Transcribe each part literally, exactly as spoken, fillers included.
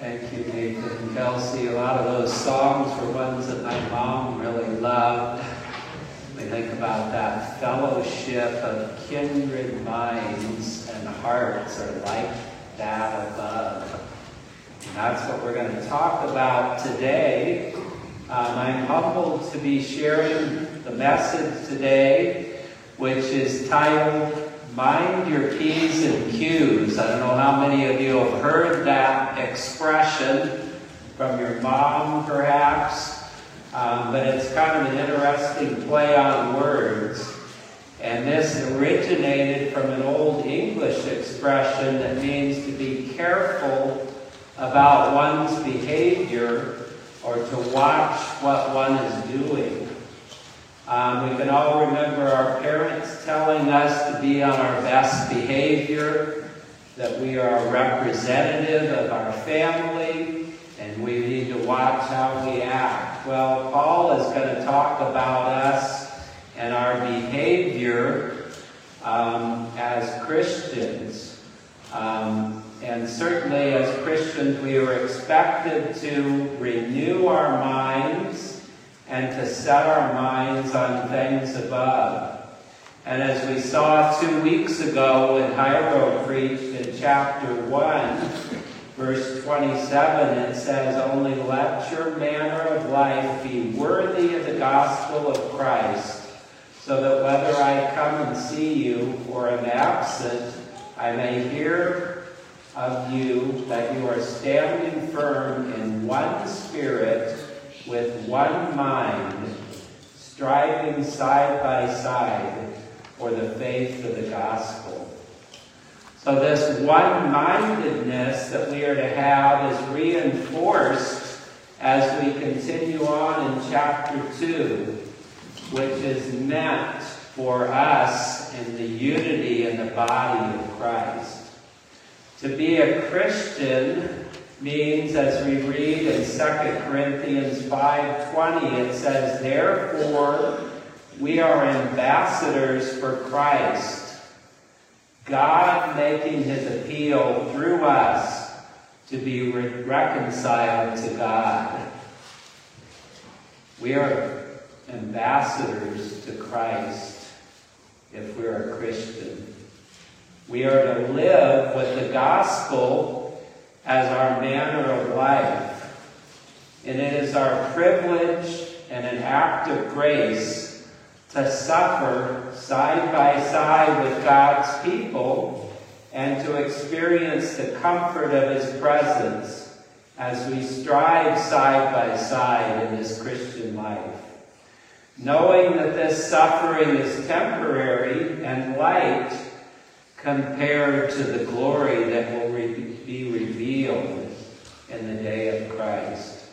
Thank you, Nathan and Kelsey. A lot of those songs were ones that my mom really loved. We think about that fellowship of kindred minds and hearts are like that above. And that's what we're going to talk about today. Um, I'm humbled to be sharing the message today, which is titled, Mind Your P's and Q's. I don't know how many of you have heard that expression from your mom, perhaps, um, but it's kind of an interesting play on words. And this originated from an old English expression that means to be careful about one's behavior or to watch what one is doing. Um, we can all remember our parents telling us to be on our best behavior, that we are a representative of our family, and we need to watch how we act. Well, Paul is going to talk about us and our behavior um, as Christians. Um, and certainly as Christians, we are expected to renew our minds and to set our minds on things above. And as we saw two weeks ago when Hyro preached in chapter one, verse twenty-seven, it says, only let your manner of life be worthy of the gospel of Christ, so that whether I come and see you or am absent, I may hear of you that you are standing firm in one spirit, with one mind, striving side by side for the faith of the gospel. So this one-mindedness that we are to have is reinforced as we continue on in chapter two, which is meant for us in the unity in the body of Christ. To be a Christian means, as we read in Second Corinthians five twenty, it says, therefore, we are ambassadors for Christ, God making his appeal through us to be re- reconciled to God. We are ambassadors to Christ if we're a Christian. We are to live with the gospel as our manner of life. And it is our privilege and an act of grace to suffer side by side with God's people and to experience the comfort of his presence as we strive side by side in this Christian life. Knowing that this suffering is temporary and light compared to the glory that will re- be revealed in the day of Christ.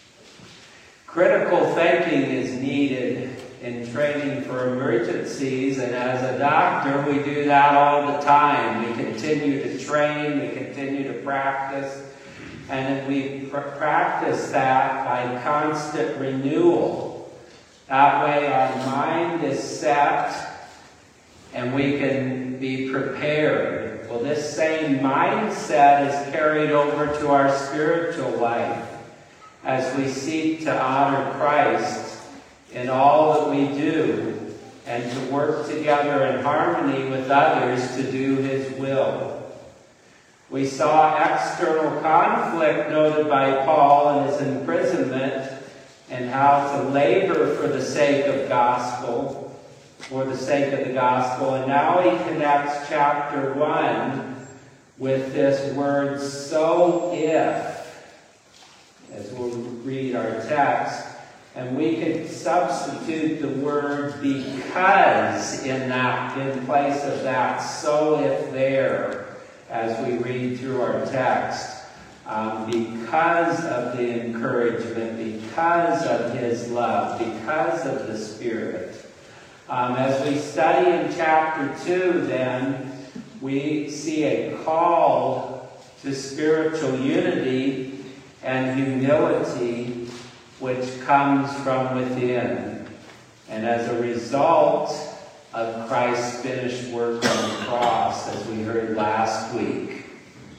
Critical thinking is needed in training for emergencies, and as a doctor, we do that all the time. We continue to train, we continue to practice, and we pr- practice that by constant renewal. That way our mind is set and we can be prepared. Well, this same mindset is carried over to our spiritual life as we seek to honor Christ in all that we do and to work together in harmony with others to do his will. We saw external conflict noted by Paul in his imprisonment and how to labor for the sake of gospel, for the sake of the gospel. And now he connects chapter one with this word, so if, as we'll read our text. And we could substitute the word because in that, in place of that so if there, as we read through our text. Um, because of the encouragement, because of his love, because of the Spirit. Um, as we study in chapter two, then, we see a call to spiritual unity and humility which comes from within. And as a result of Christ's finished work on the cross, as we heard last week.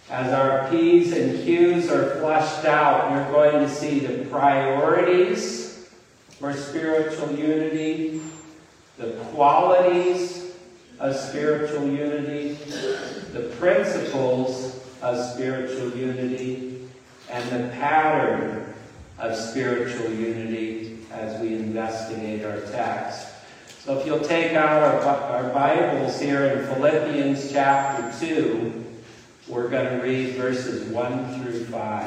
As our P's and Q's are fleshed out, you're going to see the priorities for spiritual unity, the qualities of spiritual unity, the principles of spiritual unity, and the pattern of spiritual unity as we investigate our text. So if you'll take out our, our Bibles here in Philippians chapter two, we're going to read verses one through five.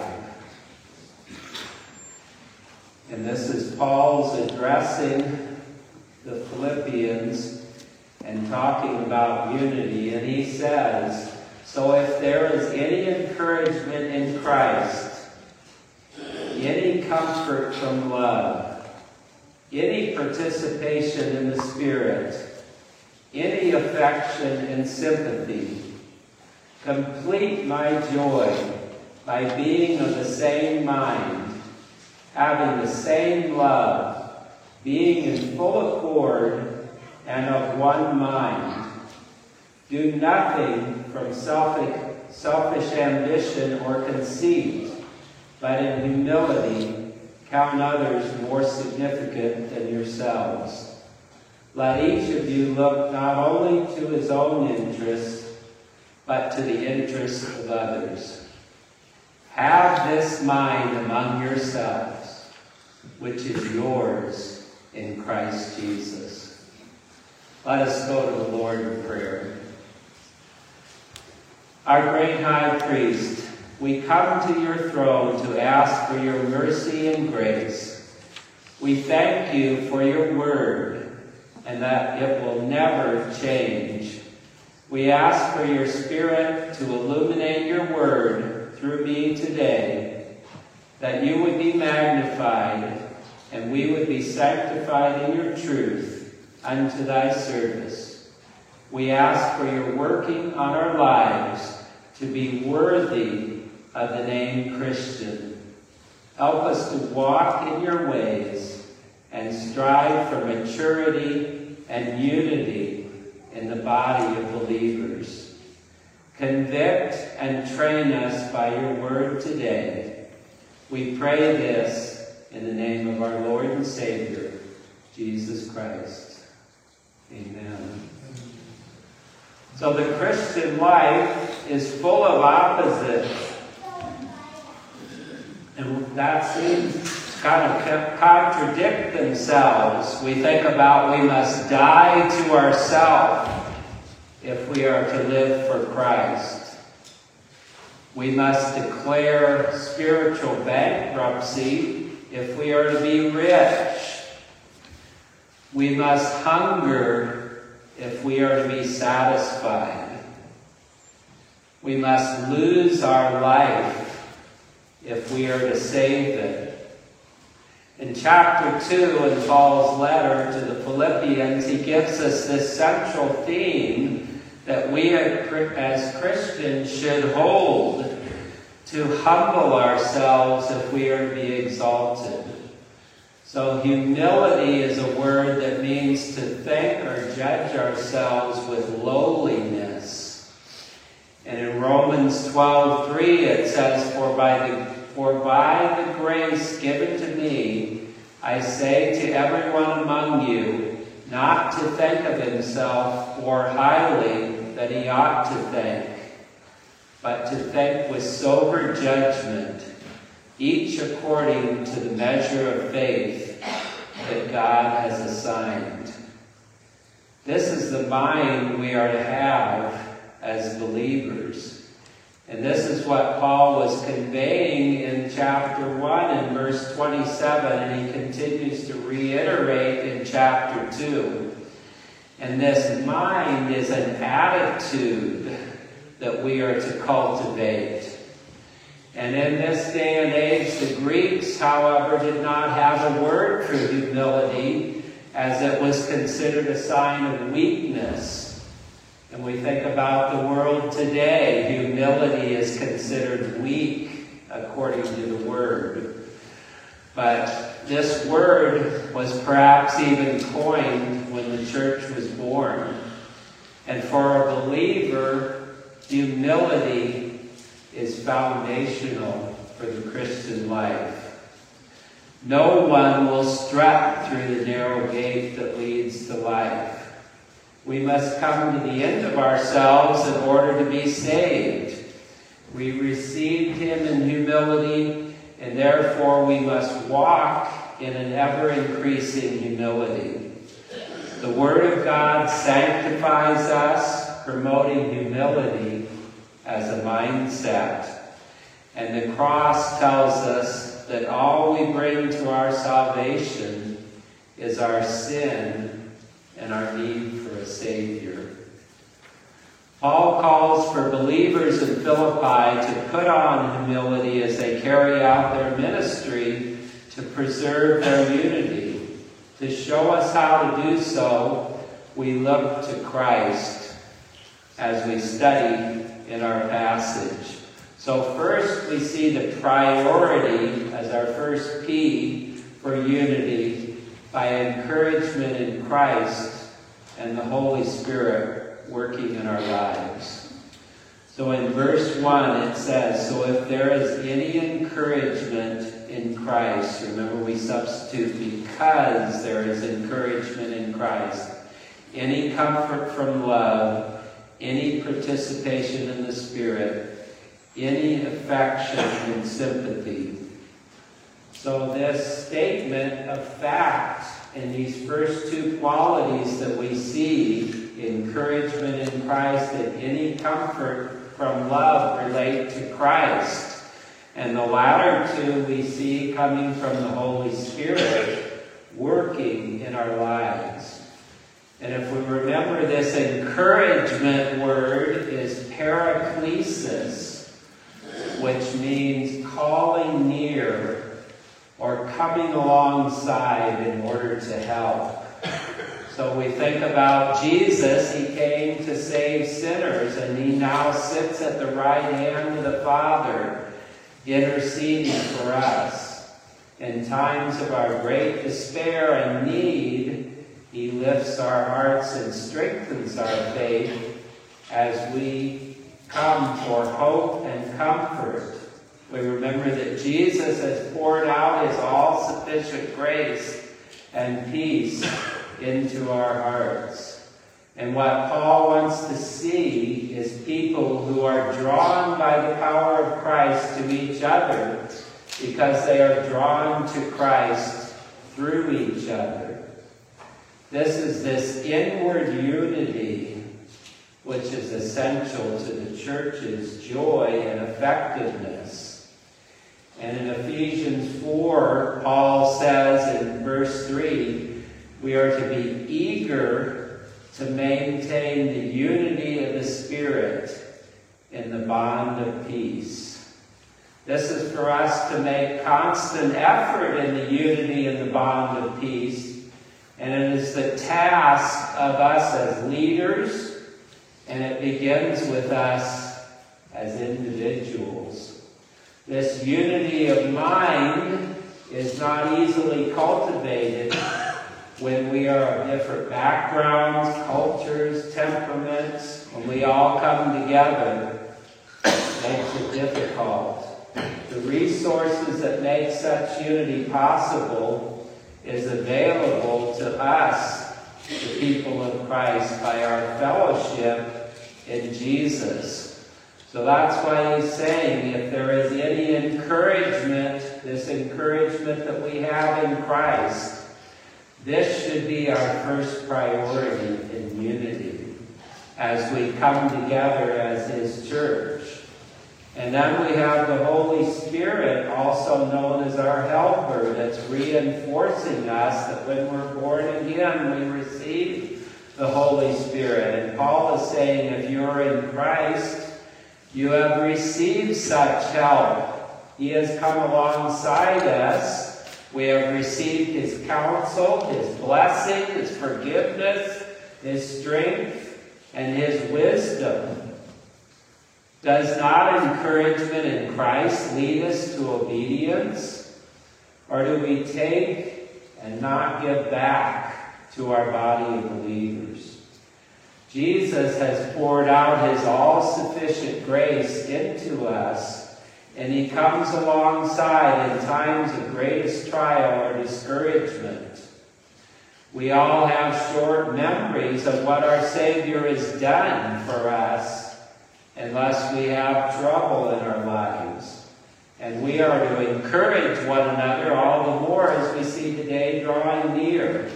And this is Paul's addressing the Philippians and talking about unity. And he says, "So if there is any encouragement in Christ, any comfort from love, any participation in the Spirit, any affection and sympathy, complete my joy by being of the same mind, having the same love, being in full accord and of one mind. Do nothing from selfish, selfish ambition or conceit, but in humility count others more significant than yourselves. Let each of you look not only to his own interests, but to the interests of others. Have this mind among yourselves, which is yours in Christ Jesus." Let us go to the Lord in prayer. Our great high priest, we come to your throne to ask for your mercy and grace. We thank you for your word and that it will never change. We ask for your Spirit to illuminate your word through me today, that you would be magnified and we would be sanctified in your truth unto thy service. We ask for your working on our lives to be worthy of the name Christian. Help us to walk in your ways and strive for maturity and unity in the body of believers. Convict and train us by your word today. We pray this in the name of our Lord and Savior, Jesus Christ. Amen. So the Christian life is full of opposites. And that seems kind of contradict themselves. We think about we must die to ourselves if we are to live for Christ. We must declare spiritual bankruptcy if we are to be rich. We must hunger if we are to be satisfied. We must lose our life if we are to save it. In chapter two, in Paul's letter to the Philippians, he gives us this central theme that we as Christians should hold, to humble ourselves if we are to be exalted. So humility is a word that means to think or judge ourselves with lowliness. And in Romans twelve three it says, For by the For by the grace given to me, I say to everyone among you, not to think of himself more highly than he ought to think, but to think with sober judgment, each according to the measure of faith that God has assigned. This is the mind we are to have as believers. And this is what Paul was conveying in chapter one and verse twenty-seven, and he continues to reiterate in chapter two. And this mind is an attitude that we are to cultivate. And in this day and age, the Greeks, however, did not have a word for humility, as it was considered a sign of weakness. And we think about the world today, humility is considered weak, according to the Word. But this word was perhaps even coined when the church was born. And for a believer, humility is foundational for the Christian life. No one will strut through the narrow gate that leads to life. We must come to the end of ourselves in order to be saved. We received him in humility, and therefore we must walk in an ever-increasing humility. The Word of God sanctifies us, promoting humility as a mindset. And the cross tells us that all we bring to our salvation is our sin and our need for a Savior. Paul calls for believers in Philippi to put on humility as they carry out their ministry to preserve their unity. To show us how to do so, we look to Christ as we study in our passage. So first we see the priority as our first P for unity by encouragement in Christ and the Holy Spirit working in our lives. So in verse one it says, so if there is any encouragement in Christ, remember we substitute because there is encouragement in Christ, any comfort from love, any participation in the Spirit, any affection and sympathy. So this statement of fact in these first two qualities that we see, encouragement in Christ and any comfort from love, relate to Christ. And the latter two we see coming from the Holy Spirit working in our lives. And if we remember, this encouragement word is paraklesis, which means calling near or coming alongside in order to help. So we think about Jesus. He came to save sinners, and he now sits at the right hand of the Father, interceding for us. In times of our great despair and need, he lifts our hearts and strengthens our faith as we come for hope and comfort. We remember that Jesus has poured out his all-sufficient grace and peace into our hearts. And what Paul wants to see is people who are drawn by the power of Christ to each other because they are drawn to Christ through each other. This is this inward unity which is essential to the church's joy and effectiveness. And in Ephesians four, Paul says in verse three, we are to be eager to maintain the unity of the Spirit in the bond of peace. This is for us to make constant effort in the unity and the bond of peace. And it is the task of us as leaders, and it begins with us as individuals. This unity of mind is not easily cultivated when we are of different backgrounds, cultures, temperaments. When we all come together, it makes it difficult. The resources that make such unity possible is available to us, the people of Christ, by our fellowship in Jesus. So that's why he's saying, if there is any encouragement, this encouragement that we have in Christ, this should be our first priority in unity as we come together as his church. And then we have the Holy Spirit, also known as our helper, that's reinforcing us that when we're born again, we receive the Holy Spirit. And Paul is saying, if you're in Christ, you have received such help. He has come alongside us. We have received his counsel, his blessing, his forgiveness, his strength, and his wisdom. Does not encouragement in Christ lead us to obedience? Or do we take and not give back to our body of believers? Jesus has poured out his all-sufficient grace into us, and he comes alongside in times of greatest trial or discouragement. We all have short memories of what our Savior has done for us, unless we have trouble in our lives. And we are to encourage one another all the more as we see today drawing near.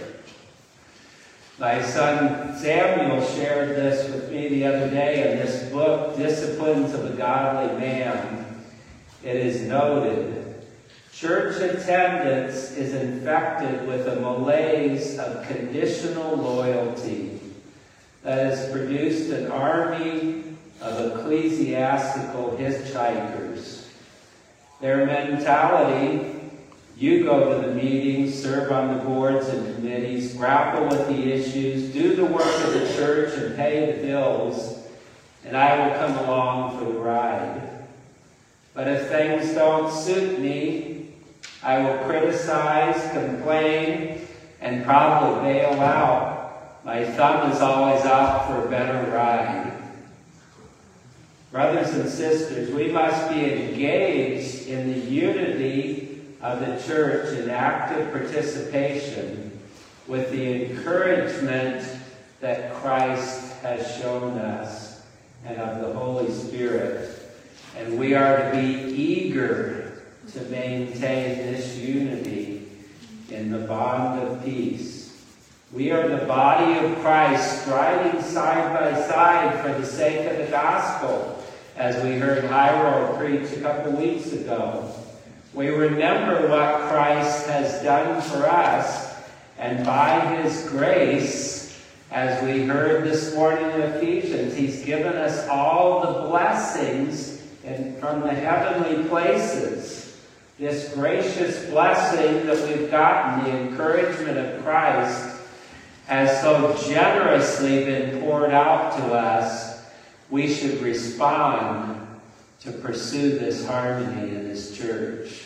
My son Samuel shared this with me the other day in this book, Disciplines of a Godly Man. It is noted, church attendance is infected with a malaise of conditional loyalty that has produced an army of ecclesiastical hitchhikers. Their mentality: you go to the meetings, serve on the boards and committees, grapple with the issues, do the work of the church and pay the bills, and I will come along for the ride. But if things don't suit me, I will criticize, complain, and probably bail out. My thumb is always out for a better ride. Brothers and sisters, we must be engaged in the unity of the church in active participation with the encouragement that Christ has shown us and of the Holy Spirit. And we are to be eager to maintain this unity in the bond of peace. We are the body of Christ, striving side by side for the sake of the gospel, as we heard Hyro preach a couple weeks ago. We remember what Christ has done for us, and by his grace, as we heard this morning in Ephesians, he's given us all the blessings in, from the heavenly places. This gracious blessing that we've gotten, the encouragement of Christ, has so generously been poured out to us. We should respond to pursue this harmony in this church.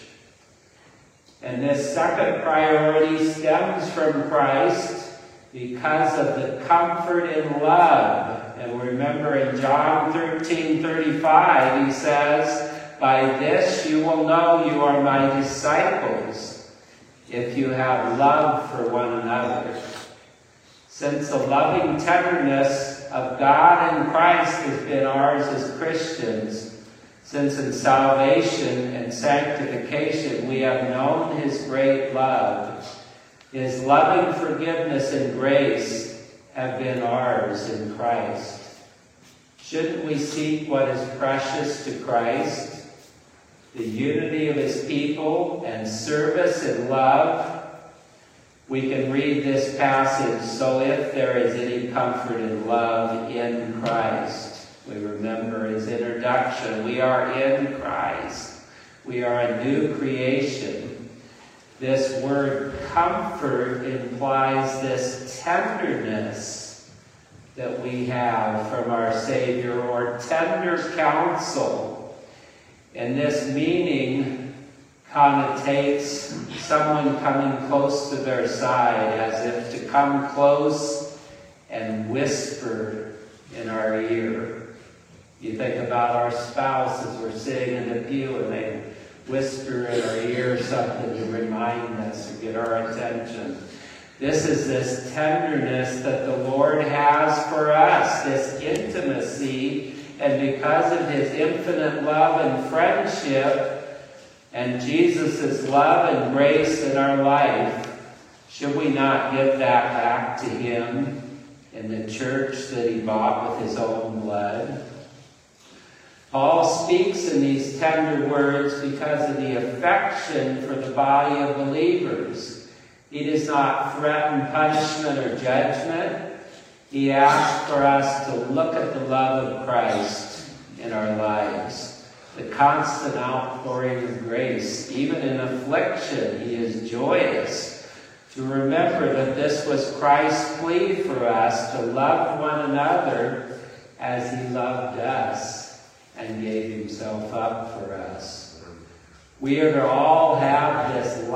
And this second priority stems from Christ because of the comfort in love. And remember in John thirteen thirty-five, he says, "By this you will know you are my disciples, if you have love for one another." Since the loving tenderness of God in Christ has been ours as Christians, since in salvation and sanctification we have known his great love, his loving forgiveness and grace have been ours in Christ. Shouldn't we seek what is precious to Christ, the unity of his people and service and love? We can read this passage, "So if there is any comfort and love in Christ." We remember his introduction. We are in Christ. We are a new creation. This word comfort implies this tenderness that we have from our Savior, or tender counsel. And this meaning connotates someone coming close to their side, as if to come close and whisper in our ear. You think about our spouses, we're sitting in the pew and they whisper in our ear something to remind us or get our attention. This is this tenderness that the Lord has for us, this intimacy, and because of his infinite love and friendship, and Jesus' love and grace in our life, should we not give that back to him in the church that he bought with his own blood? Paul speaks in these tender words because of the affection for the body of believers. He does not threaten punishment or judgment. He asks for us to look at the love of Christ in our lives. The constant outpouring of grace. Even in affliction, he is joyous. To remember that this was Christ's plea for us, to love one another as he loved us and gave himself up for us. We are to all have this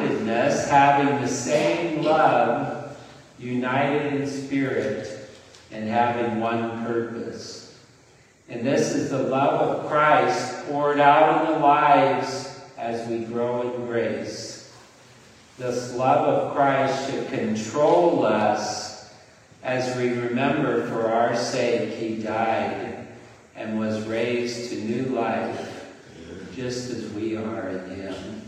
like-mindedness, having the same love, united in spirit, and having one purpose. And this is the love of Christ poured out in the lives as we grow in grace. This love of Christ should control us as we remember for our sake he died and was raised to new life, just as we are in him.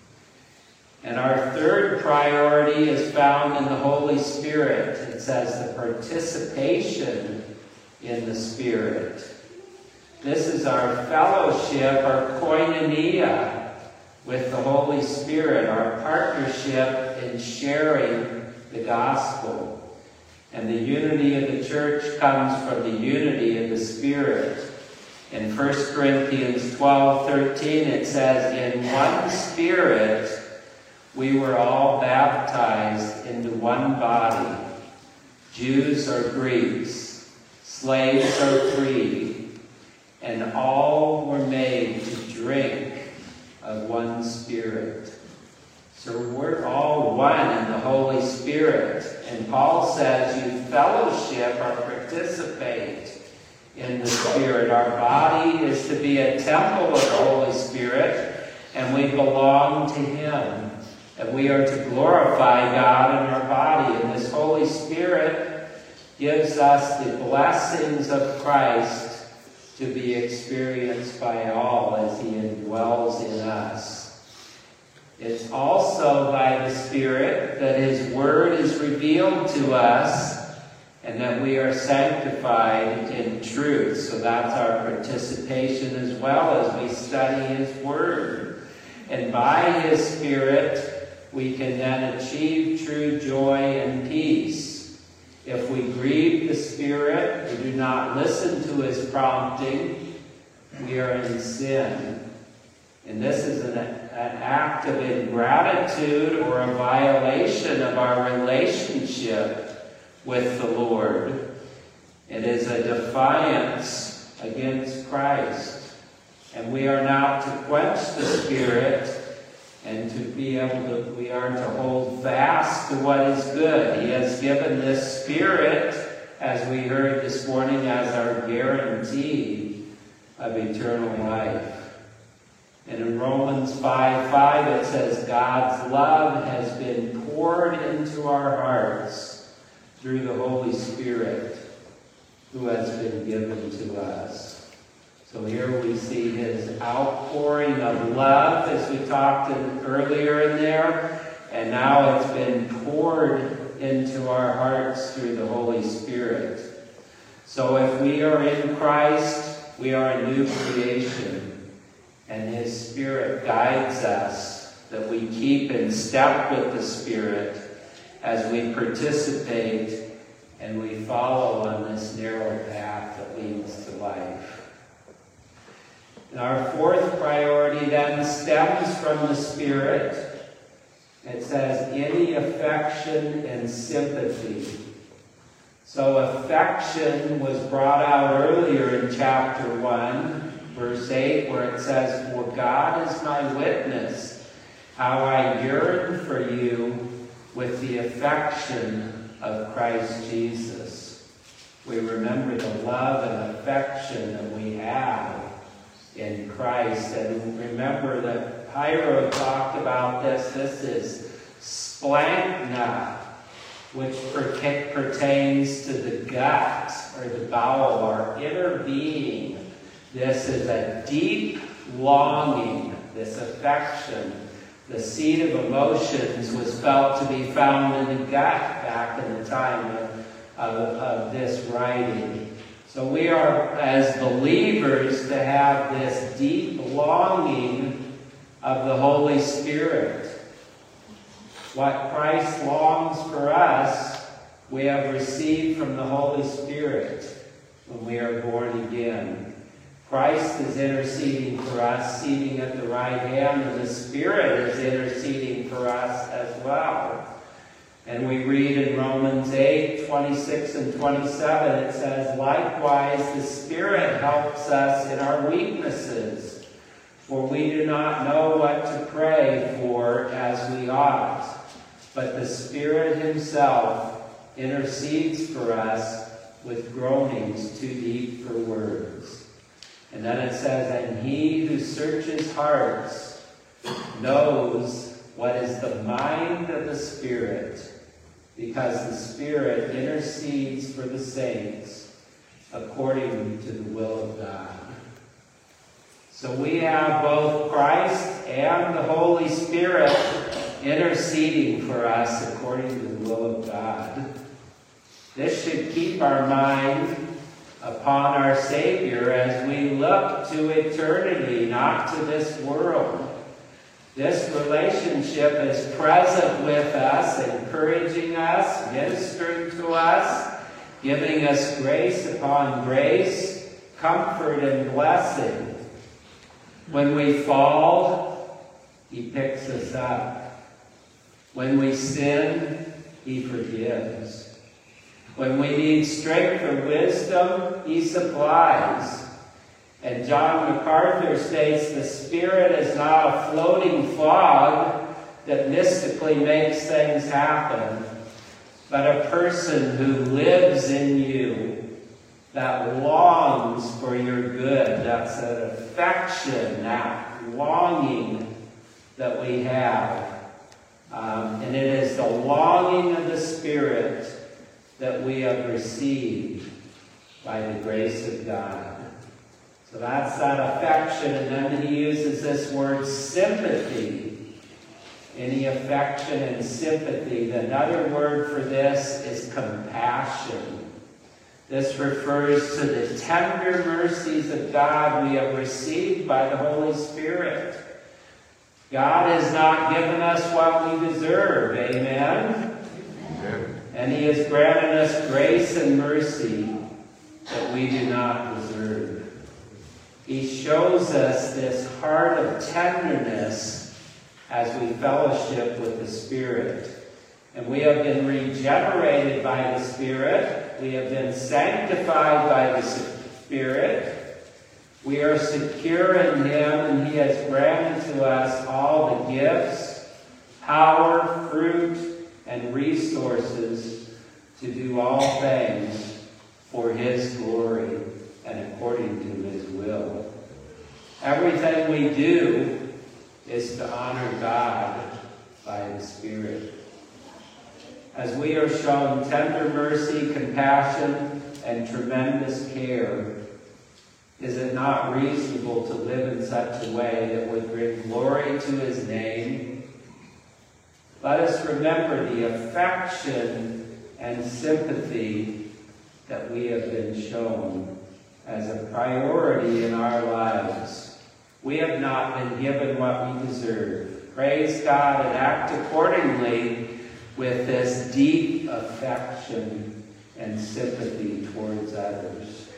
And our third priority is found in the Holy Spirit. It says the participation in the Spirit. This is our fellowship, our koinonia with the Holy Spirit, our partnership in sharing the gospel. And the unity of the church comes from the unity of the Spirit. In First Corinthians twelve thirteen it says, "In one Spirit we were all baptized into one body, Jews or Greeks, slaves or free, and all were made to drink of one Spirit." So we're all one in the Holy Spirit. And Paul says you fellowship or participate in the Spirit. Our body is to be a temple of the Holy Spirit, and we belong to him. And we are to glorify God in our body. And this Holy Spirit gives us the blessings of Christ to be experienced by all as he indwells in us. It's also by the Spirit that his word is revealed to us and that we are sanctified in truth. So that's our participation as well as we study his word. And by his Spirit, we can then achieve true joy and peace. If we grieve the Spirit, we do not listen to his prompting, we are in sin. And this is an, an act of ingratitude or a violation of our relationship with the Lord. It is a defiance against Christ. And we are now to quench the Spirit and to be able to, we are to hold fast to what is good. He has given this Spirit, as we heard this morning, as our guarantee of eternal life. And in Romans five five it says, God's love has been poured into our hearts through the Holy Spirit who has been given to us. So here we see his outpouring of love, as we talked in, earlier in there, and now it's been poured into our hearts through the Holy Spirit. So if we are in Christ, we are a new creation. And his Spirit guides us, that we keep in step with the Spirit as we participate and we follow on this narrow path that leads to life. And our fourth priority then stems from the Spirit. It says, any affection and sympathy. So affection was brought out earlier in chapter one. Verse eight, where it says, for God is my witness, how I yearn for you with the affection of Christ Jesus. We remember the love and affection that we have in Christ. And remember that Pyro talked about this. This is splankna, which pertains to the gut or the bowel, our inner being. This is a deep longing, this affection. The seat of emotions was felt to be found in the gut back in the time of, of, of this writing. So we are, as believers, to have this deep longing of the Holy Spirit. What Christ longs for us, we have received from the Holy Spirit when we are born again. Christ is interceding for us, seating at the right hand, and the Spirit is interceding for us as well. And we read in Romans eight, twenty-six and twenty-seven, it says, likewise, the Spirit helps us in our weaknesses, for we do not know what to pray for as we ought. But the Spirit himself intercedes for us with groanings too deep for words. And then it says, and he who searches hearts knows what is the mind of the Spirit, because the Spirit intercedes for the saints according to the will of God. So we have both Christ and the Holy Spirit interceding for us according to the will of God. This should keep our mind upon our Savior as we look to eternity, not to this world. This relationship is present with us, encouraging us, ministering to us, giving us grace upon grace, comfort and blessing. When we fall, he picks us up. When we sin, he forgives. When we need strength or wisdom, he supplies. And John MacArthur states, the Spirit is not a floating fog that mystically makes things happen, but a person who lives in you, that longs for your good. That's an affection, that longing that we have. Um, and it is the longing of the Spirit that we have received by the grace of God. So that's that affection. And then he uses this word sympathy. Any affection and sympathy. Another word for this is compassion. This refers to the tender mercies of God we have received by the Holy Spirit. God has not given us what we deserve. Amen? Amen. And he has granted us grace and mercy that we do not deserve. He shows us this heart of tenderness as we fellowship with the Spirit. And we have been regenerated by the Spirit. We have been sanctified by the Spirit. We are secure in him, and he has granted to us all the gifts, power, fruit, and resources to do all things for his glory and according to his will. Everything we do is to honor God by the Spirit. As we are shown tender mercy, compassion, and tremendous care, is it not reasonable to live in such a way that would bring glory to his name? Let us remember the affection and sympathy that we have been shown as a priority in our lives. We have not been given what we deserve. Praise God and act accordingly with this deep affection and sympathy towards others.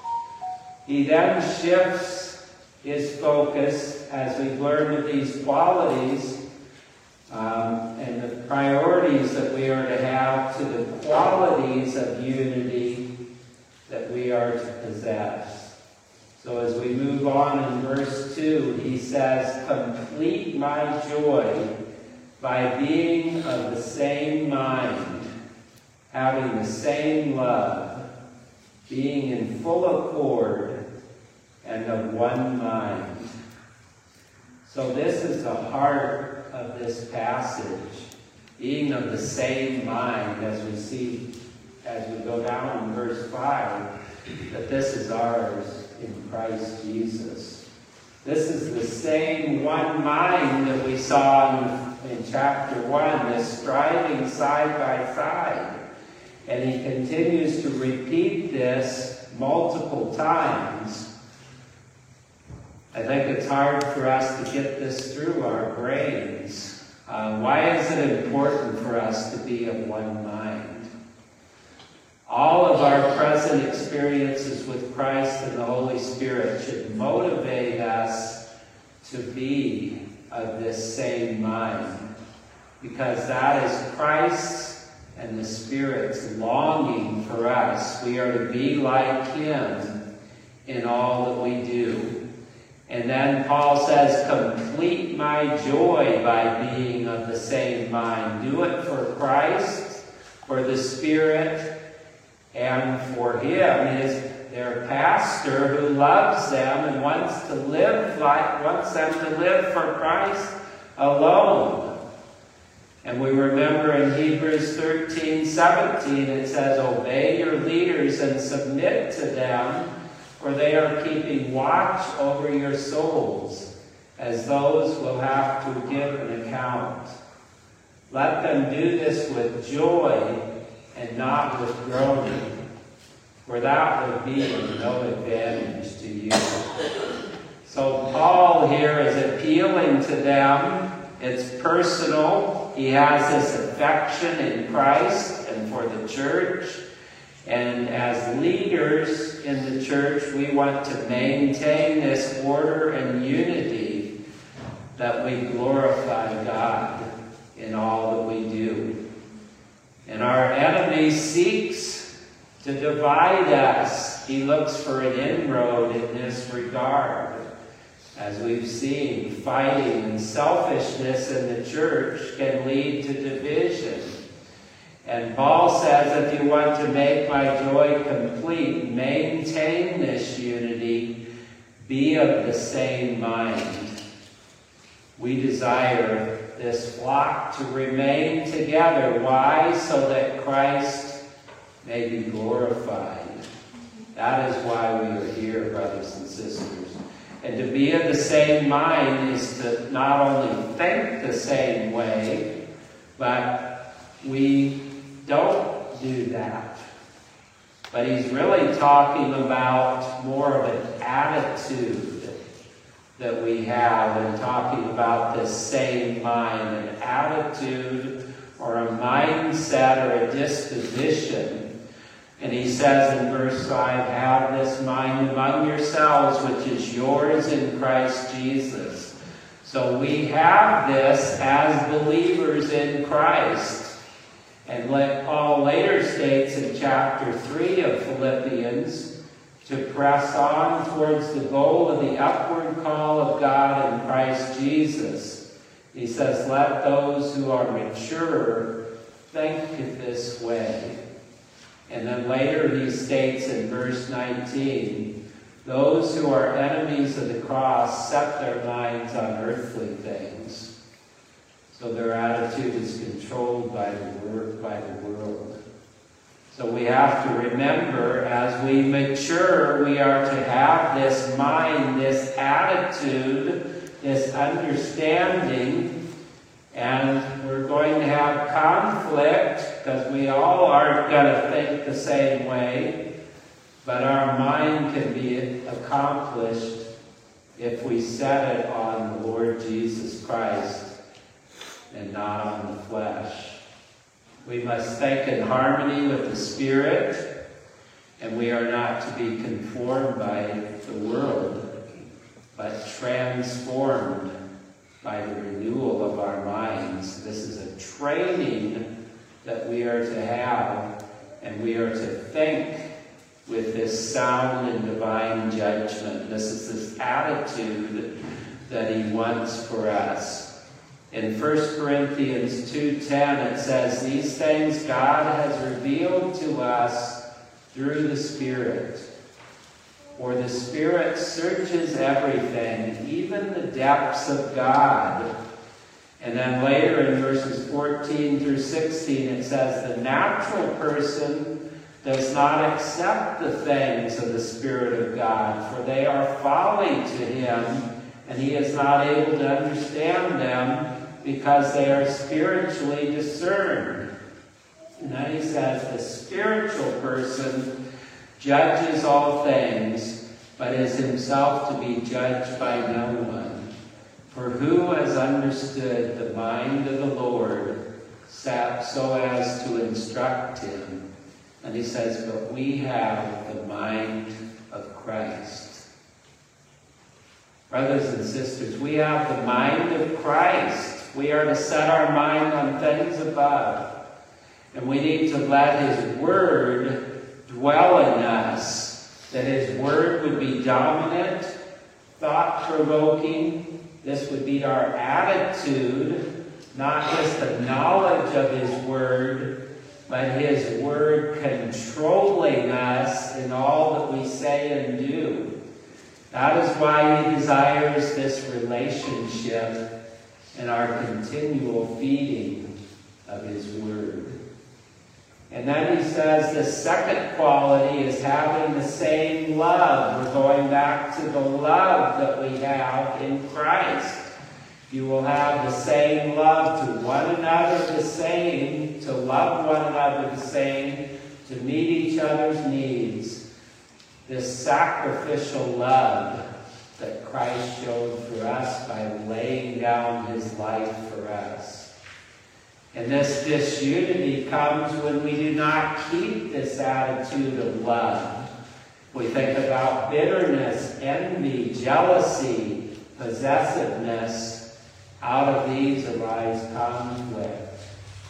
He then shifts his focus as we learn of these qualities um, and the priorities that we are to have to the qualities of unity that we are to possess. So as we move on in verse two, he says, complete my joy by being of the same mind, having the same love, being in full accord, and of one mind. So this is the heart of this passage, being of the same mind, as we see as we go down in verse five, that this is ours in Christ Jesus. This is the same one mind that we saw in, in chapter one, this striving side by side. And he continues to repeat this multiple times. I think it's hard for us to get this through our brains. Uh, why is it important for us to be of one mind? All of our present experiences with Christ and the Holy Spirit should motivate us to be of this same mind, because that is Christ's and the Spirit's longing for us. We are to be like him in all that we do. And then Paul says, complete my joy by being of the same mind. Do it for Christ, for the Spirit, and for him, his, their pastor who loves them and wants to live like, wants them to live for Christ alone. And we remember in Hebrews thirteen seventeen, it says, obey your leaders and submit to them, for they are keeping watch over your souls, as those will have to give an account. Let them do this with joy and not with groaning, for that would be of no advantage to you. So Paul here is appealing to them. It's personal. He has this affection in Christ and for the church. And as leaders in the church, we want to maintain this order and unity, that we glorify God in all that we do. And our enemy seeks to divide us. He looks for an inroad in this regard. As we've seen, fighting and selfishness in the church can lead to division. And Paul says, if you want to make my joy complete, maintain this unity, be of the same mind. We desire this flock to remain together. Why? So that Christ may be glorified. That is why we are here, brothers and sisters. And to be of the same mind is to not only think the same way, but we don't do that. But he's really talking about more of an attitude that we have, and talking about this same mind, an attitude or a mindset or a disposition. And he says in verse five, have this mind among yourselves, which is yours in Christ Jesus. So we have this as believers in Christ. And like Paul later states in chapter three of Philippians, to press on towards the goal of the upward call of God in Christ Jesus. He says, let those who are mature think this way. And then later he states in verse nineteen, those who are enemies of the cross set their minds on earthly things. So their attitude is controlled by the word, by the world. So we have to remember, as we mature, we are to have this mind, this attitude, this understanding, and we're going to have conflict, because we all aren't going to think the same way, but our mind can be accomplished if we set it on the Lord Jesus Christ and not on the flesh. We must think in harmony with the Spirit, and we are not to be conformed by the world, but transformed by the renewal of our minds. This is a training that we are to have, and we are to think with this sound and divine judgment. This is this attitude that he wants for us. In First Corinthians two ten, it says, these things God has revealed to us through the Spirit. For the Spirit searches everything, even the depths of God. And then later in verses fourteen through sixteen, it says, the natural person does not accept the things of the Spirit of God, for they are folly to him, and he is not able to understand them, because they are spiritually discerned. And then he says, the spiritual person judges all things, but is himself to be judged by no one. For who has understood the mind of the Lord so as to instruct him? And he says, but we have the mind of Christ. Brothers and sisters, we have the mind of Christ. We are to set our mind on things above. And we need to let his word dwell in us, that his word would be dominant, thought-provoking. This would be our attitude, not just the knowledge of his word, but his word controlling us in all that we say and do. That is why he desires this relationship and our continual feeding of his word. And then he says the second quality is having the same love. We're going back to the love that we have in Christ. You will have the same love to one another, the same, to love one another the same, to meet each other's needs. This sacrificial love that Christ showed for us by laying down his life for us. And this disunity comes when we do not keep this attitude of love. We think about bitterness, envy, jealousy, possessiveness. Out of these arise conflict.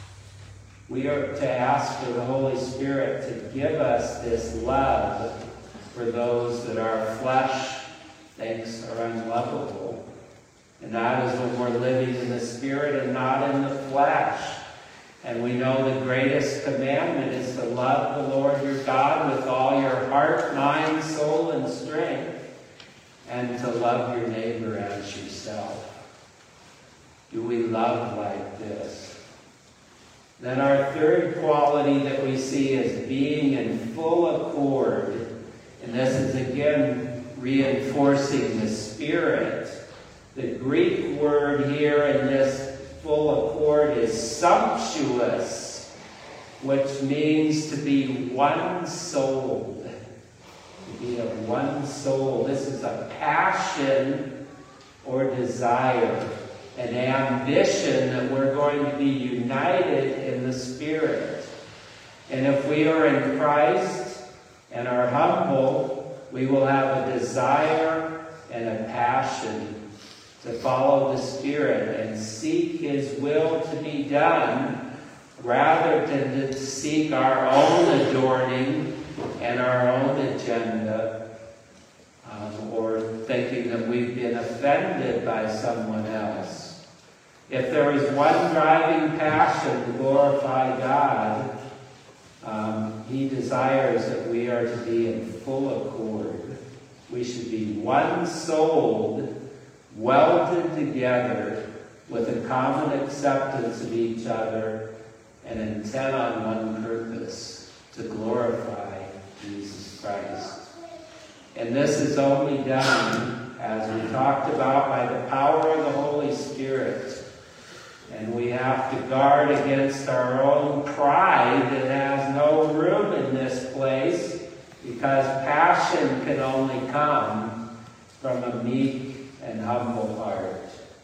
We are to ask for the Holy Spirit to give us this love for those that our flesh thinks are unlovable. And that is when we're living in the Spirit and not in the flesh. And we know the greatest commandment is to love the Lord your God with all your heart, mind, soul, and strength, and to love your neighbor as yourself. Do we love like this? Then our third quality that we see is being in full accord. And this is again reinforcing the Spirit. The Greek word here in this full accord is sumptuous, which means to be one-souled. To be of one soul. This is a passion or desire, an ambition that we're going to be united in the Spirit. And if we are in Christ and are humble, we will have a desire and a passion to follow the Spirit and seek his will to be done, rather than to seek our own adorning and our own agenda, um, or thinking that we've been offended by someone else. If there is one driving passion to glorify God, um, he desires that we are to be in full accord. We should be one-souled, welded together with a common acceptance of each other and intent on one purpose, to glorify Jesus Christ. And this is only done, as we talked about, by the power of the Holy Spirit. And we have to guard against our own pride that has no room in this place, because passion can only come from a meek and humble heart.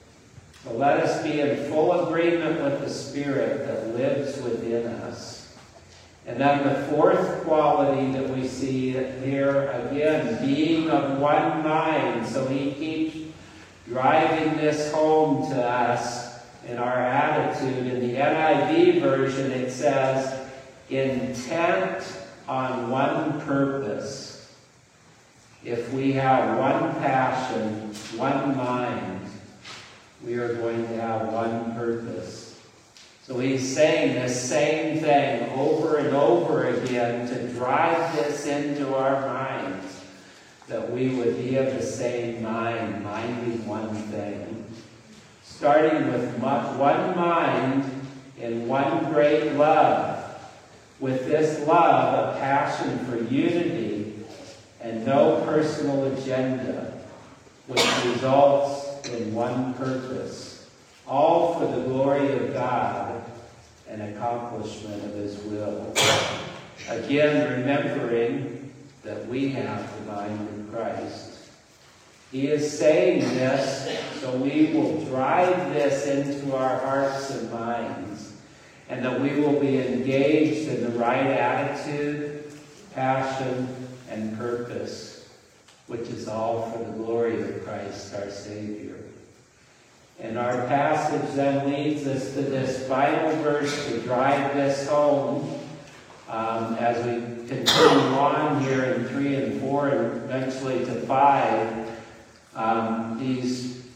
So let us be in full agreement with the Spirit that lives within us. And then the fourth quality that we see here, again, being of one mind. So he keeps driving this home to us in our attitude. In the N I V version, it says, intent on one purpose. If we have one passion, one mind, we are going to have one purpose. So he's saying the same thing over and over again to drive this into our minds, that we would be of the same mind, minding one thing. Starting with one mind in one great love. With this love, a passion for unity and no personal agenda, which results in one purpose, all for the glory of God and accomplishment of his will. Again, remembering that we have the mind of Christ. He is saying this so we will drive this into our hearts and minds, and that we will be engaged in the right attitude, passion, and purpose, which is all for the glory of Christ our Savior. And our passage then leads us to this final verse to drive this home, um, as we continue on here in three and four and eventually to five. Um, these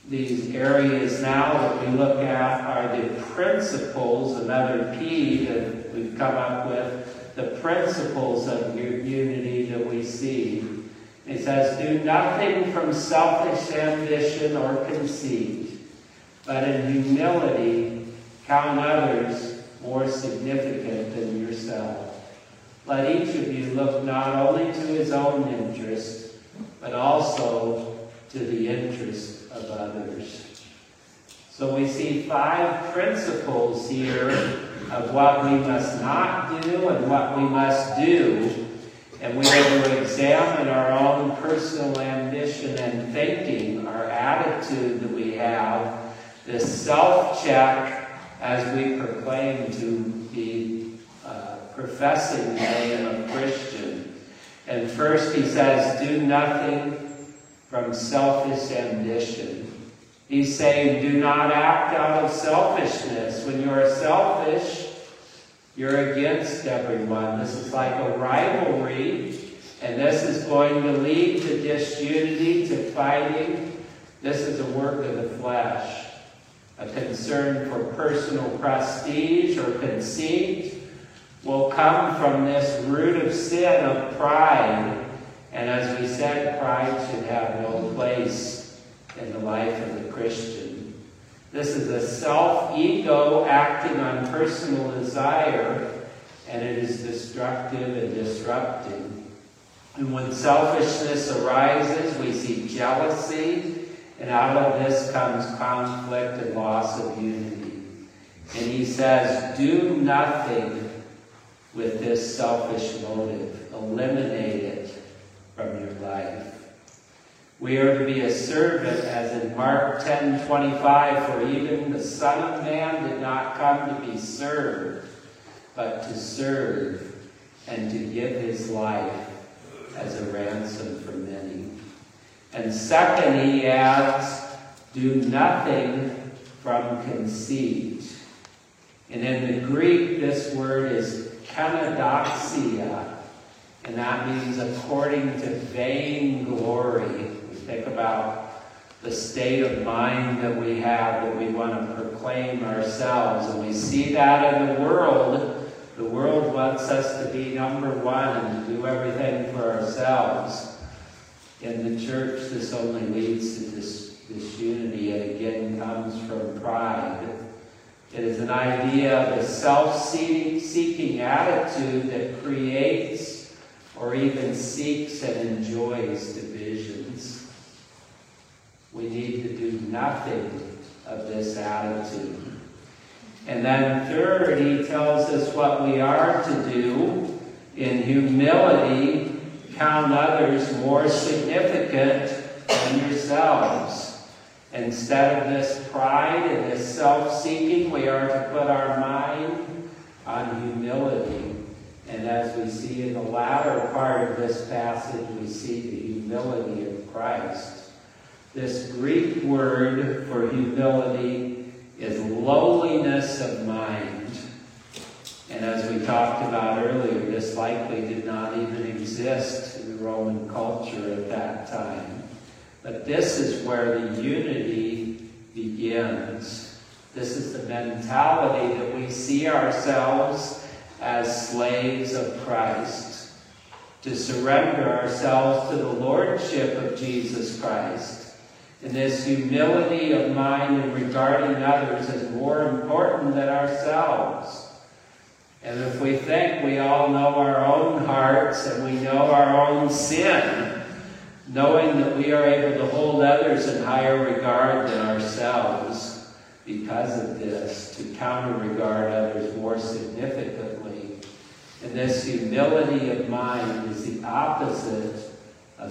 these areas now that we look at are the principles, another P that we've come up with, the principles of unity that we see. It says, do nothing from selfish ambition or conceit, but in humility count others more significant than yourself. Let each of you look not only to his own interest, but also to the interest of others. So we see five principles here of what we must not do and what we must do. And we are to examine our own personal ambition and thinking, our attitude that we have, this self-check as we proclaim to be uh, professing the name of Christian. And first he says, do nothing from selfish ambition. He's saying, do not act out of selfishness. When you're selfish, you're against everyone. This is like a rivalry, and this is going to lead to disunity, to fighting. This is a work of the flesh. A concern for personal prestige or conceit will come from this root of sin of pride. And as we said, pride should have no place in the life of the Christian. This is a self-ego acting on personal desire, and it is destructive and disrupting. And when selfishness arises, we see jealousy, and out of this comes conflict and loss of unity. And he says, do nothing with this selfish motive. Eliminate it from your life. We are to be a servant, as in Mark ten twenty-five, for even the Son of Man did not come to be served, but to serve and to give his life as a ransom for many. And second, he adds, do nothing from conceit. And in the Greek, this word is kenodoxia, and that means according to vainglory. Think about the state of mind that we have, that we want to proclaim ourselves. And we see that in the world. The world wants us to be number one and to do everything for ourselves. In the church, this only leads to this disunity, and again comes from pride. It is an idea of a self-seeking attitude that creates or even seeks and enjoys divisions. We need to do nothing of this attitude. And then third, he tells us what we are to do. In humility, count others more significant than yourselves. Instead of this pride and this self-seeking, we are to put our mind on humility. And as we see in the latter part of this passage, we see the humility of Christ. This Greek word for humility is lowliness of mind. And as we talked about earlier, this likely did not even exist in the Roman culture at that time. But this is where the unity begins. This is the mentality that we see ourselves as slaves of Christ, to surrender ourselves to the lordship of Jesus Christ. And this humility of mind in regarding others is more important than ourselves. And if we think we all know our own hearts and we know our own sin, knowing that we are able to hold others in higher regard than ourselves because of this, to counter-regard others more significantly. And this humility of mind is the opposite of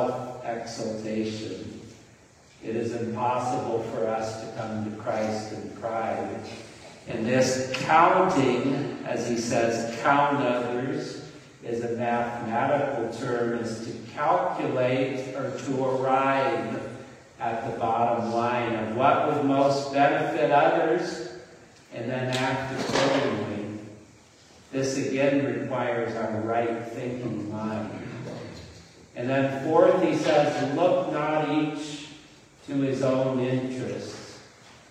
self-exaltation. It is impossible for us to come to Christ in pride. And this counting, as he says, count others, is a mathematical term, is to calculate or to arrive at the bottom line of what would most benefit others, and then act accordingly. This again requires our right thinking mind. And then fourth, he says, look not each to his own interests.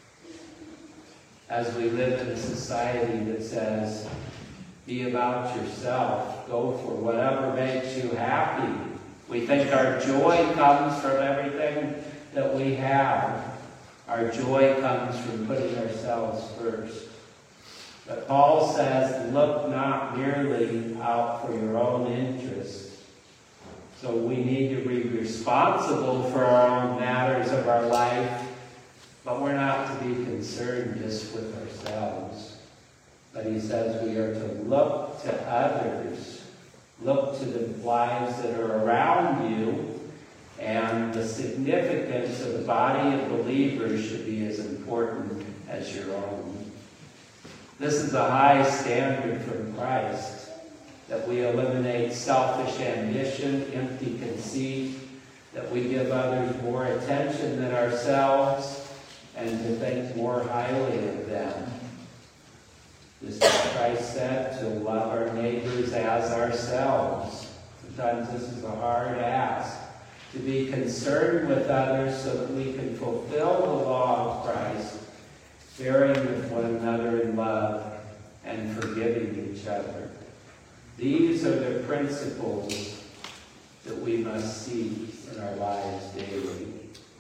As we live in a society that says, be about yourself, go for whatever makes you happy. We think our joy comes from everything that we have. Our joy comes from putting ourselves first. But Paul says, look not merely out for your own interest. So we need to be responsible for our own matters of our life, but we're not to be concerned just with ourselves. But he says we are to look to others, look to the lives that are around you, and the significance of the body of believers should be as important as your own. This is a high standard from Christ, that we eliminate selfish ambition, empty conceit, that we give others more attention than ourselves, and to think more highly of them. Just as Christ said, to love our neighbors as ourselves. Sometimes this is a hard ask, to be concerned with others so that we can fulfill the law of Christ, bearing with one another in love and forgiving each other. These are the principles that we must seek in our lives daily.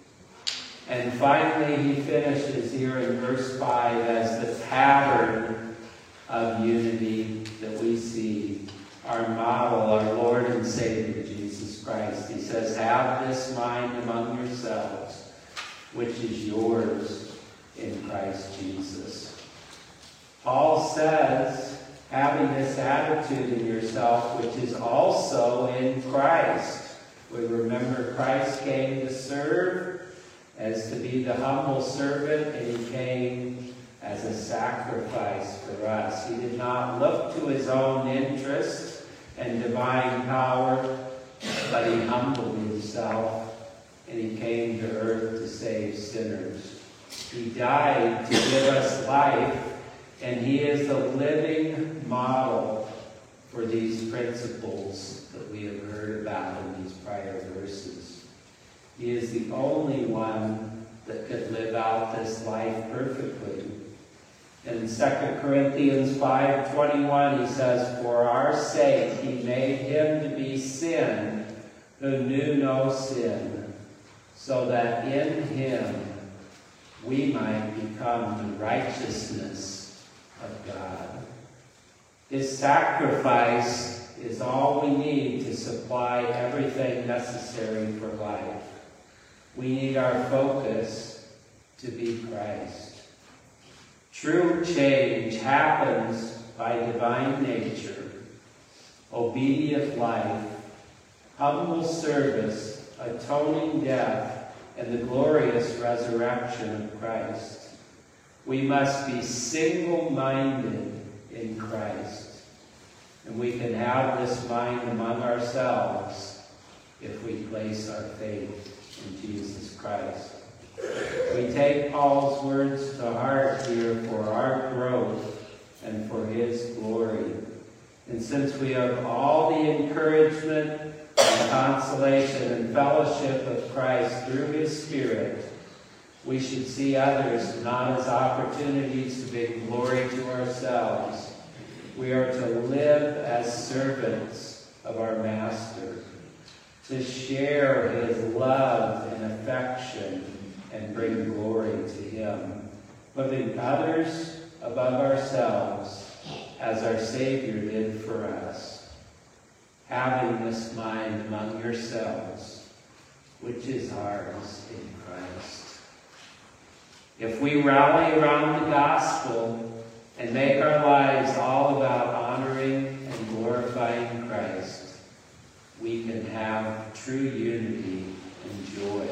And finally, he finishes here in verse five as the pattern of unity that we see, our model, our Lord and Savior, Jesus Christ. He says, have this mind among yourselves, which is yours in Christ Jesus. Paul says, having this attitude in yourself, which is also in Christ. We remember Christ came to serve, as to be the humble servant, and he came as a sacrifice for us. He did not look to his own interests and divine power, but he humbled himself, and he came to earth to save sinners. He died to give us life, and he is the living model for these principles that we have heard about in these prior verses. He is the only one that could live out this life perfectly. In Second Corinthians five twenty-one, he says, for our sake he made him to be sin who knew no sin, so that in him we might become the righteousness of God. His sacrifice is all we need to supply everything necessary for life. We need our focus to be Christ. True change happens by divine nature, obedient life, humble service, atoning death, and the glorious resurrection of Christ. We must be single-minded in Christ. And we can have this mind among ourselves if we place our faith in Jesus Christ. We take Paul's words to heart here for our growth and for his glory. And since we have all the encouragement and consolation and fellowship of Christ through his Spirit, we should see others not as opportunities to bring glory to ourselves. We are to live as servants of our Master, to share his love and affection and bring glory to him, putting others above ourselves as our Savior did for us. Having this mind among yourselves, which is ours in Christ. If we rally around the gospel and make our lives all about honoring and glorifying Christ, we can have true unity and joy,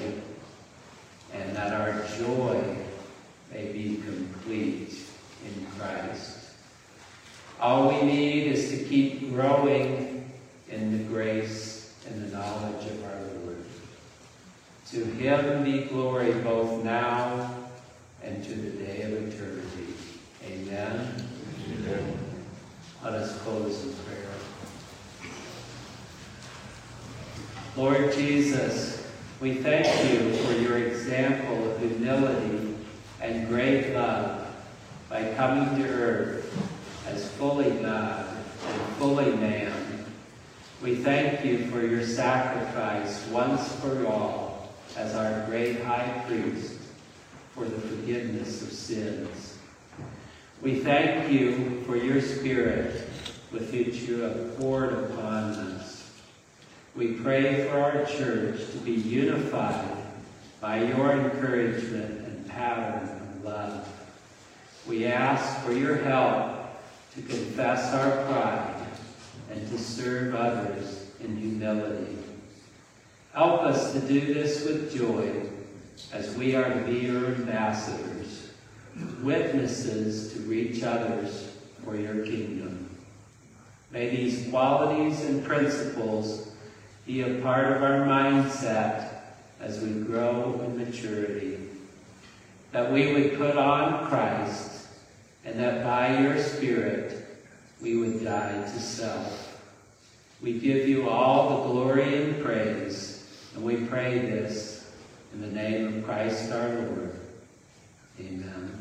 and that our joy may be complete in Christ. All we need is to keep growing in the grace and the knowledge of our Lord. To him be glory both now and to the day of eternity. Amen. Amen. Let us close in prayer. Lord Jesus, We thank you for your example of humility and great love by coming to earth as fully God and fully man. We thank you for your sacrifice once for all as our great high priest for the forgiveness of sins. We thank you for your Spirit with which you have poured upon us. We pray for our church to be unified by your encouragement and pattern of love. We ask for your help to confess our pride and to serve others in humility. Help us to do this with joy as we are to be your ambassadors, witnesses to reach others for your kingdom. May these qualities and principles be a part of our mindset as we grow in maturity, that we would put on Christ, and that by your Spirit we would die to self. We give you all the glory and praise, and we pray this in the name of Christ our Lord.